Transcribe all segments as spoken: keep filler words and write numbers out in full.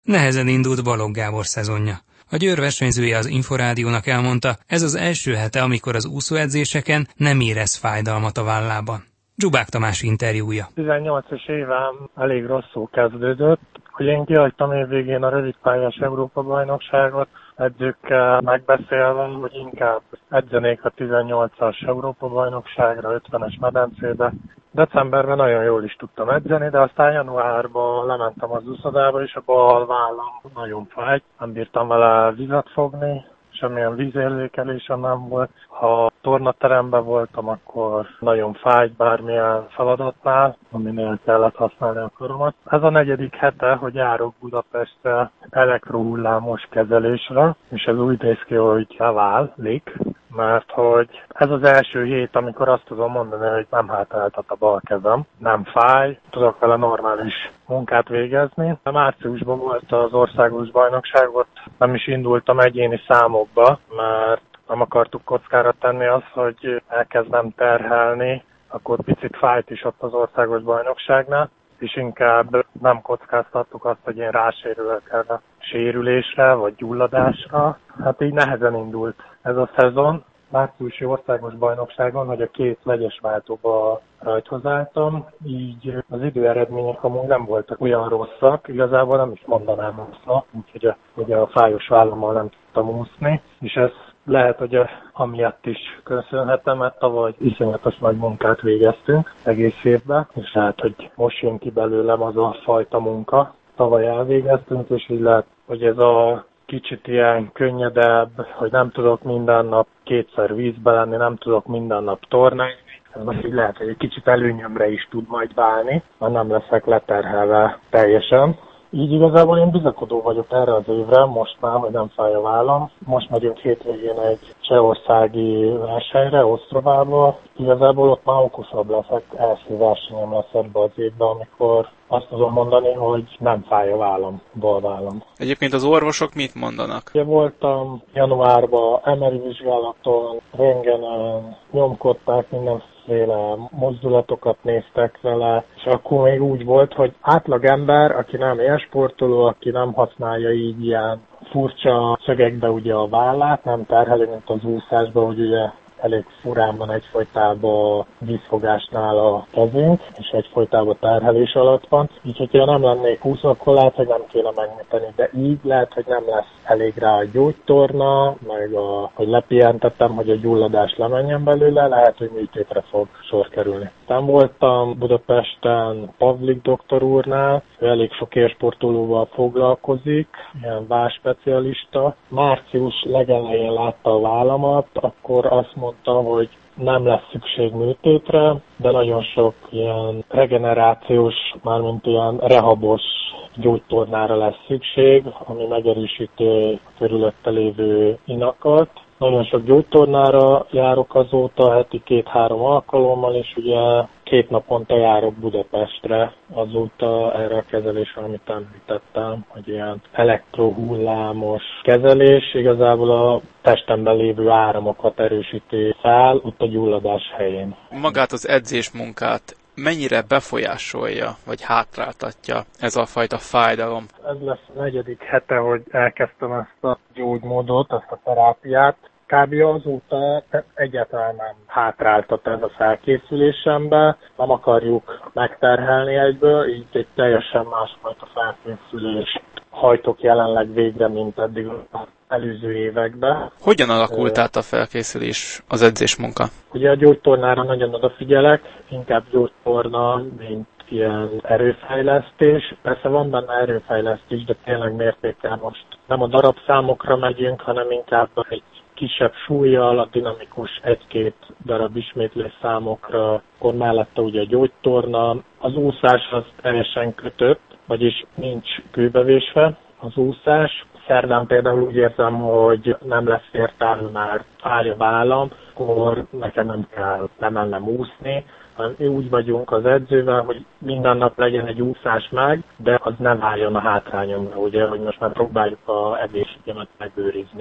Nehezen indult Balogh Gábor szezonja. A Győr versenyzője az Inforádiónak elmondta, ez az első hete, amikor az úszóedzéseken nem érez fájdalmat a vállában. Dzsubák Tamás interjúja. tizennyolcas évem elég rosszul kezdődött, hogy én kihagytam évvégén a rövidpályás Európa-bajnokságot, edzőkkel megbeszélve, hogy inkább edzenék a tizennyolcas Európa-bajnokságra, ötvenes medencébe. Decemberben nagyon jól is tudtam edzeni, de aztán januárban lementem az úszodába, és a bal vállam nagyon fájt. Nem bírtam vele vizet fogni, semmilyen vízérzékelésem nem volt. Ha tornateremben voltam, akkor nagyon fájt bármilyen feladatnál, aminél kellett használni a karomat. Ez a negyedik hete, hogy járok Budapestre elektrohullámos kezelésre, és ez úgy néz ki, hogy leválik, mert hogy ez az első hét, amikor azt tudom mondani, hogy nem hátráltat a bal kezem, nem fáj, tudok vele normális munkát végezni. A márciusban volt az országos bajnokságot, nem is indultam egyéni számokba, mert nem akartuk kockára tenni azt, hogy elkezdem terhelni, akkor picit fájt is ott az országos bajnokságnál, és inkább nem kockáztattuk azt, hogy én rásérülök erre a sérülésre, vagy gyulladásra. Hát így nehezen indult ez a szezon. Márciusi országos bajnokságon, hogy a két vegyes váltóba rajthoz álltam, így az időeredmények amúgy nem voltak olyan rosszak, igazából nem is mondanám rosszak, úgyhogy a, ugye a fájos vállammal nem tudtam úszni, és ez lehet, hogy a, amiatt is köszönhetem, mert tavaly iszonyatos nagy munkát végeztünk egész évben, és lehet, hogy most jön ki belőlem az a fajta munka. Tavaly elvégeztünk, és így lehet, hogy ez a kicsit ilyen könnyedebb, hogy nem tudok minden nap kétszer vízbe lenni, nem tudok minden nap tornázni. Ez most így lehet, hogy egy kicsit előnyömre is tud majd válni, mert nem leszek leterhelve teljesen. Így igazából én bizakodó vagyok erre az évre, most már, hogy nem fáj a vállam. Most megyünk hétvégén egy csehországi versenyre, Osztrovába. Igazából ott már okosabb leszek, első versenyem lesz ebbe az évben, amikor azt tudom mondani, hogy nem fáj a vállam, bal vállam. Egyébként az orvosok mit mondanak? Ugye voltam januárban em er i vizsgálaton, röntgenen, nyomkodták, mindenféle mozdulatokat néztek vele, és akkor még úgy volt, hogy átlag ember, aki nem élsportoló, aki nem használja így ilyen furcsa szögekbe ugye a vállát, nem terheli, mint az úszásban, hogy ugye elég furán van egyfolytában vízfogásnál a kezünk, és egyfolytában terhelés alatt van. Így, hogyha nem lennék úszó, akkor lehet, hogy nem kéne megműteni, de így lehet, hogy nem lesz elég rá a gyógytorna, meg a, hogy lepihentettem, hogy a gyulladás lemenjen belőle, lehet, hogy műtétre fog sor kerülni. Nem voltam Budapesten Pavlik doktor úrnál, ő elég sok élsportolóval foglalkozik, ilyen vállspecialista. Március legelején látta a vállamat, akkor azt mondta, hogy nem lesz szükség műtétre, de nagyon sok ilyen regenerációs, mármint ilyen rehabos gyógytornára lesz szükség, ami megerősíti a körülötte lévő inakat. Nagyon sok gyógytornára járok azóta, heti két-három alkalommal, és ugye két naponta járok Budapestre azóta erre a kezelésre, amit említettem, hogy ilyen elektrohullámos kezelés, igazából a testemben lévő áramokat erősíti fel, ott a gyulladás helyén. Magát az edzésmunkát mennyire befolyásolja, vagy hátráltatja ez a fajta fájdalom? Ez lesz a negyedik hete, hogy elkezdtem ezt a gyógymódot, ezt a terápiát. Kb. Azóta egyáltalán nem hátráltat ez a felkészülésembe, nem akarjuk megterhelni egyből, így egy teljesen másfajta felkészülést hajtok jelenleg végre, mint eddig az előző években. Hogyan alakult át a felkészülés, az edzésmunka? Ugye a gyógytornára nagyon odafigyelek, inkább gyógytorna, mint ilyen erőfejlesztés. Persze van benne erőfejlesztés, de tényleg mértékkel most nem a darabszámokra megyünk, hanem inkább egy kisebb súlyjal, a dinamikus egy-két darab ismétlés számokra, akkor mellette ugye a gyógytorna. Az úszás az teljesen kötött, vagyis nincs kőbevésve az úszás. Szerdán például úgy érzem, hogy nem lesz értelme, mert fáj a vállam, akkor nekem nem kell lemennem úszni, hanem mi úgy vagyunk az edzővel, hogy minden nap legyen egy úszás meg, de az ne váljon a hátrányomra, ugye, hogy most már próbáljuk az egészségemet megőrizni.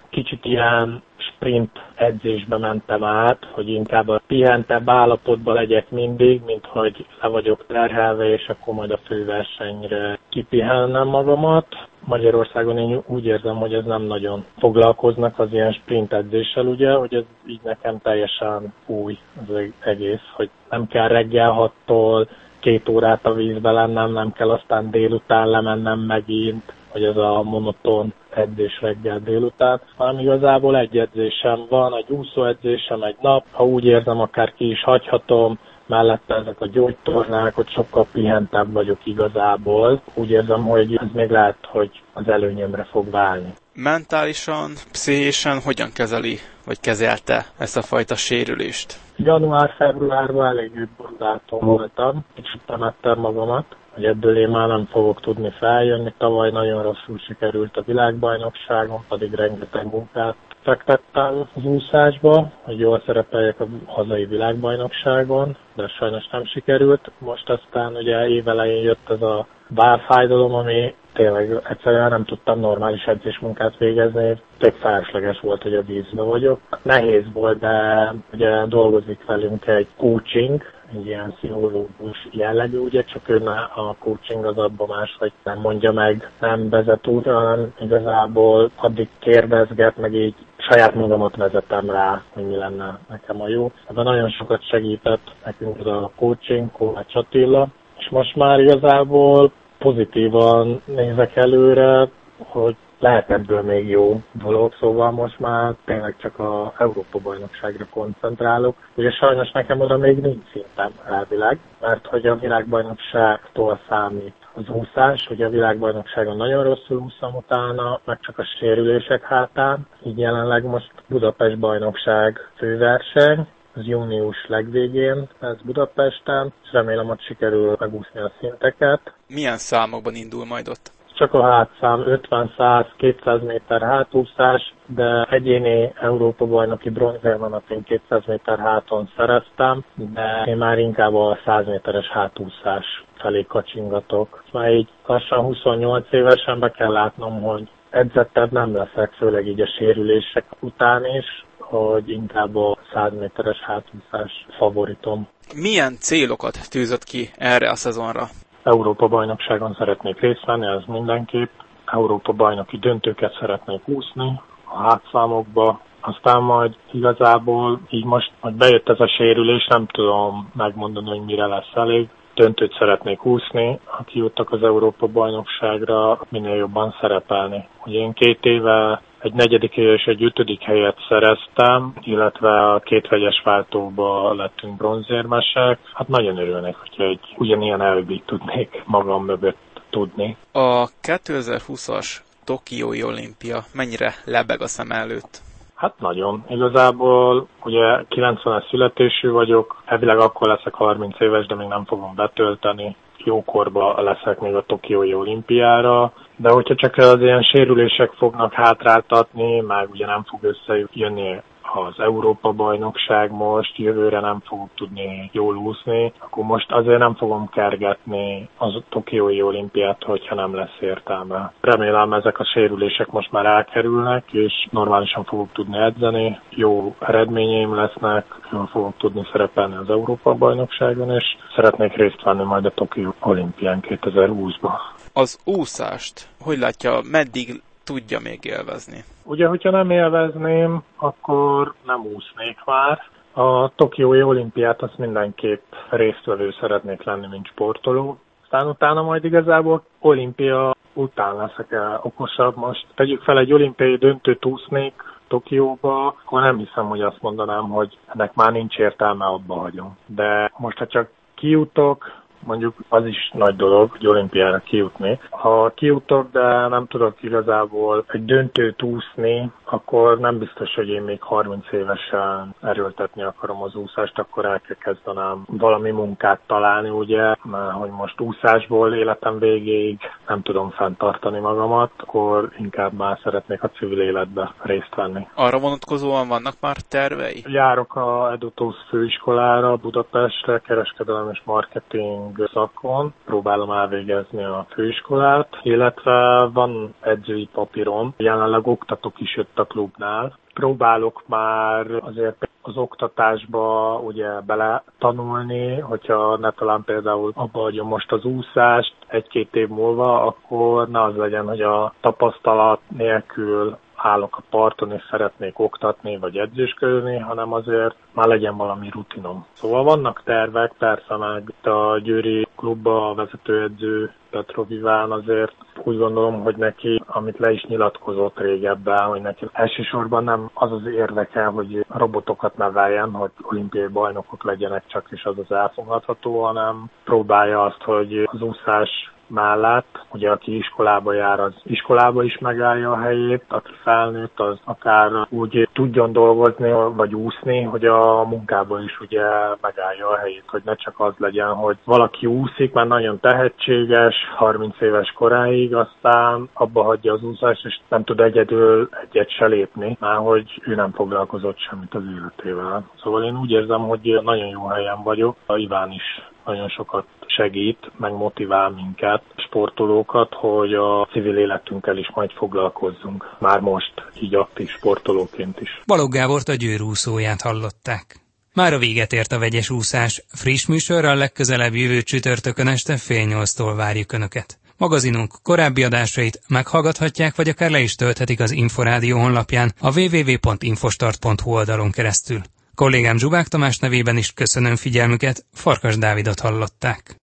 kicsit ilyen sprint edzésbe mentem át, hogy inkább a pihentebb állapotban legyek mindig, mint hogy le vagyok terhelve, és akkor majd a főversenyre kipihennem magamat. Magyarországon én úgy érzem, hogy ez nem nagyon foglalkoznak az ilyen sprint edzéssel, ugye, hogy ez így nekem teljesen új az egész, hogy nem kell reggel hattól két órát a vízbe lennem, nem kell aztán délután lemennem megint, hogy ez a monoton edzés reggel délután, hanem igazából egy edzésem van, egy úszóedzésem egy nap, ha úgy érzem, akár ki is hagyhatom, mellette ezek a gyógytornák, hogy sokkal pihentebb vagyok igazából. Úgy érzem, hogy ez még lehet, hogy az előnyömre fog válni. Mentálisan, pszichésen hogyan kezeli, vagy kezelte ezt a fajta sérülést? Január-februárban eléggé borzáltom voltam, kicsit temettem magamat, hogy ebből én már nem fogok tudni feljönni. Tavaly nagyon rosszul sikerült a világbajnokságon, pedig rengeteg munkát fektettem az úszásba, hogy jól szerepeljek a hazai világbajnokságon, de sajnos nem sikerült. Most aztán ugye évelején jött ez a válfájdalom, ami tényleg egyszerűen nem tudtam normális edzésmunkát végezni, tök felesleges volt, hogy a vízbe vagyok. Nehéz volt, de ugye dolgozik velünk egy coaching, egy ilyen pszichológus jellegű, ugye, csak ő a coaching az abban más, hogy nem mondja meg, nem vezet úgy, hanem igazából addig kérdezget, meg így saját magamat vezetem rá, hogy mi lenne nekem a jó. Ebben nagyon sokat segített nekünk az a coaching, Kovács Attila, és most már igazából pozitívan nézek előre, hogy lehet ebből még jó dolog, szóval most már tényleg csak az Európa-bajnokságra koncentrálok. Ugye sajnos nekem oda még nincs szintem elvileg, mert hogy a világbajnokságtól számít az úszás, hogy a világbajnokságon nagyon rosszul úszom utána, meg csak a sérülések hátán. Így jelenleg most Budapest bajnokság főverseny, az június legvégén lesz Budapesten, és remélem, hogy sikerül megúszni a szinteket. Milyen számokban indul majd ott? Csak a hátszám ötven, száz, kétszáz méter hátúszás, de egyéni Európa-bajnoki bronzérmet én kétszáz méter háton szereztem, de én már inkább a száz méteres hátúszás felé kacsingatok. Már így lassan huszonnyolc évesen be kell látnom, hogy edzettebb nem leszek, főleg így a sérülések után is, hogy inkább a száz méteres hátúszás favoritom. Milyen célokat tűzött ki erre a szezonra? Európa-bajnokságon szeretnék részt venni, ez mindenképp. Európa-bajnoki döntőket szeretnék úszni a hátszámokba. Aztán majd igazából így most, hogy bejött ez a sérülés, nem tudom megmondani, hogy mire lesz elég. Döntőt szeretnék úszni, ha kijutottak az Európa-bajnokságra, minél jobban szerepelni. Ugye én két éve egy negyedik és egy ötödik helyet szereztem, illetve a két vegyes váltóba lettünk bronzérmesek. Hát nagyon örülnék, hogyha egy ugyanilyen elvét tudnék magam mögött tudni. A kétezer-húszas Tokiói olimpia mennyire lebeg a szem előtt? Hát nagyon. Igazából ugye kilencvenes születésű vagyok, elvileg akkor leszek harminc éves, de még nem fogom betölteni. Jókorba leszek még a Tokiói olimpiára, de hogyha csak az ilyen sérülések fognak hátráltatni, már ugye nem fog összejönni az Európa-bajnokság most, jövőre nem fogok tudni jól úszni, akkor most azért nem fogom kergetni az Tokiói olimpiát, hogyha nem lesz értelme. Remélem ezek a sérülések most már elkerülnek, és normálisan fogok tudni edzeni, jó eredményeim lesznek, jól fogok tudni szerepelni az Európa-bajnokságon, és szeretnék részt venni majd a Tokió olimpián kétezer-húszban. Az úszást, hogy látja, meddig tudja még élvezni? Ugye, hogyha nem élvezném, akkor nem úsznék már. A Tokiói olimpiát azt mindenképp résztvevő szeretnék lenni, mint sportoló. Aztán utána majd igazából olimpia után leszek el okosabb. Most tegyük fel, egy olimpiai döntőt úsznék Tokióba, akkor nem hiszem, hogy azt mondanám, hogy ennek már nincs értelme, abba hagyom. De most, ha csak kijutok, mondjuk az is nagy dolog, hogy olimpiára kijutni. Ha kijutok, de nem tudok igazából egy döntőt úszni, akkor nem biztos, hogy én még harminc évesen erőltetni akarom az úszást, akkor el kell kezdenem valami munkát találni, ugye, mert hogy most úszásból életem végéig nem tudom fenntartani magamat, akkor inkább már szeretnék a civil életbe részt venni. Arra vonatkozóan vannak már tervei? Járok a Edutus főiskolára, Budapestre, kereskedelem és marketing tréning szakon, próbálom elvégezni a főiskolát, illetve van edzői papírom, jelenleg oktatok is jött a klubnál. Próbálok már azért az oktatásba ugye bele tanulni, hogyha ne talán például abba hagyom most az úszást egy-két év múlva, akkor ne az legyen, hogy a tapasztalat nélkül állok a parton és szeretnék oktatni vagy edzésködni, hanem azért már legyen valami rutinom. Szóval vannak tervek, persze meg itt a győri klubba a vezetőedző Petrov Iván azért úgy gondolom, hogy neki, amit le is nyilatkozott régebben, hogy neki elsősorban nem az az érdeke, hogy robotokat neveljen, hogy olimpiai bajnokok legyenek csak, és az az elfogadható, hanem próbálja azt, hogy az úszás mellett, ugye aki iskolába jár, az iskolába is megállja a helyét, aki felnőtt, az akár úgy tudjon dolgozni, vagy úszni, hogy a munkában is ugye megállja a helyét, hogy ne csak az legyen, hogy valaki úszik, már nagyon tehetséges, harminc éves koráig, aztán abba hagyja az úszást, és nem tud egyedül egyet se lépni, már hogy ő nem foglalkozott semmit az életével. Szóval én úgy érzem, hogy nagyon jó helyen vagyok, a Iván is nagyon sokat segít, meg motivál minket, sportolókat, hogy a civil életünkkel is majd foglalkozzunk. Már most, így aktív sportolóként is. Balogh Gábort, a Győr úszóját hallották. Már a véget ért a vegyes úszás. Friss műsorral legközelebb jövő csütörtökön este fél nyolctól várjuk Önöket. Magazinunk korábbi adásait meghallgathatják, vagy akár le is tölthetik az Inforádió honlapján a double-u double-u double-u pont infostart pont hu oldalon keresztül. Kollégám Zsubák Tamás nevében is köszönöm figyelmüket, Farkas Dávidot hallották.